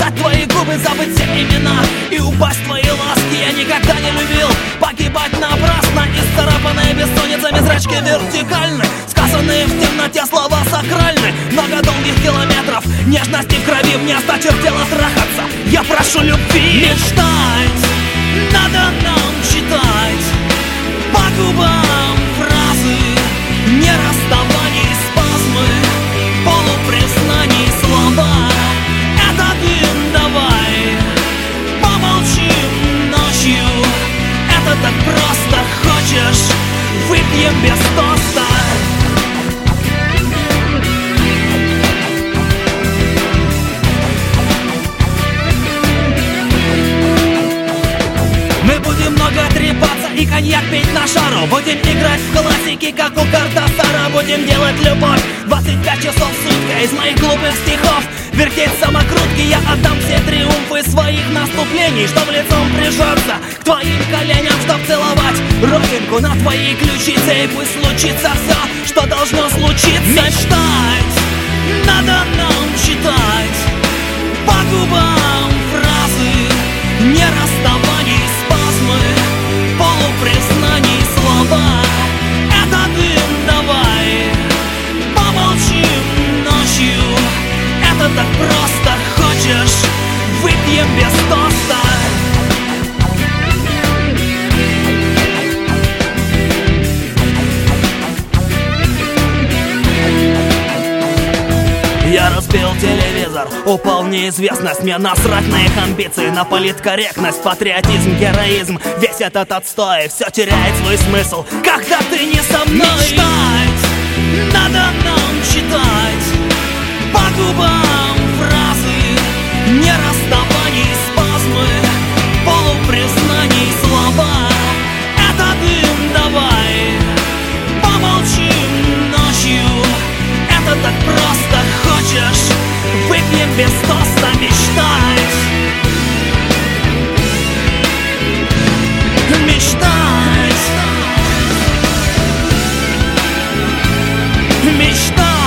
облизать твои губы, забыть все имена и упасть в твои ласки. Я никогда не любил погибать напрасно, исцарапанные бессонницами зрачки вертикальны, сказанные в темноте слова сакральны. Много долгих километров нежности в крови, мне осточертело трахаться. Я прошу любви. Мечтать надо нам читать по губам фразы нерасставаний, спазмы полупризнаний, слова. Этот дым давай помолчим ночью. Это так просто, хочешь выпьем без тоста. Мы будем много трепаться и коньяк пить на шару. Будем играть в классики, как у Картасара. Будем делать любовь 25 часов в сутки из моих глупых стихов. Вертеть самокрутки, я отдам все триумфы своих наступлений, чтоб лицом прижаться к твоим коленям, чтоб целовать родинку на твоей ключице. И пусть случится все, что должно случиться. Мечтать надо нам читать по губам фразы нерасставаний, спазмы полупризнаний, слова. Это дым давай помолчим ночью. Это так просто, хочешь выпьем без тоста. Я разбил телевизор, упал в неизвестность. Мне насрать на их амбиции, на политкорректность, патриотизм, героизм. Весь этот отстой, все теряет свой смысл, когда ты не со мной. Мечтать надо нам читать по губам фразы нерасставаний, спазмы полупризнаний, слова. Это дым давай помолчим ночью. Это так просто, хочешь выпьем без тоста. Мечтать, мечтать, мечтать.